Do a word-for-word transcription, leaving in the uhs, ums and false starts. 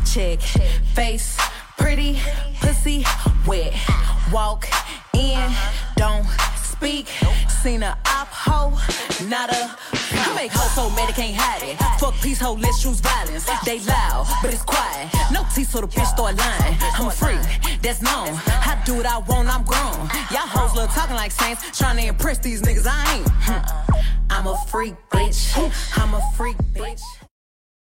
check. Face pretty, pussy wet. Walk in, don't speak. Seen a op hoe, not a. I make hoes so mad they can't hide it. Fuck peace, hoe, let's choose violence. They loud, but it's quiet. No teeth, so the bitch start lying. I'm a freak, that's known. I do what I want, I'm grown. Y'all hoes love talking like saints, trying to impress these niggas. I ain't. I'm a freak, bitch. I'm a freak, bitch.